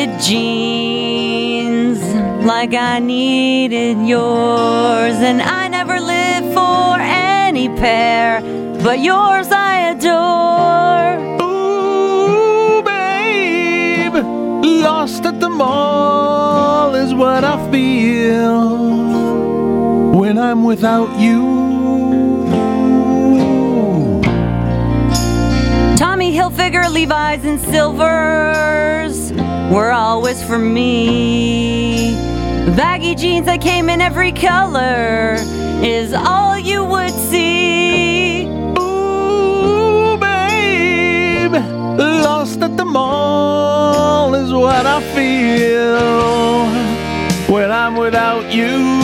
needed jeans like I needed yours, and I never lived for any pair, but yours I adore. Ooh, babe, lost at the mall is what I feel when I'm without you. Tommy Hilfiger, Levi's, and Silvers were always for me. Baggy jeans that came in every color is all you would see. Ooh, babe, lost at the mall is what I feel when I'm without you.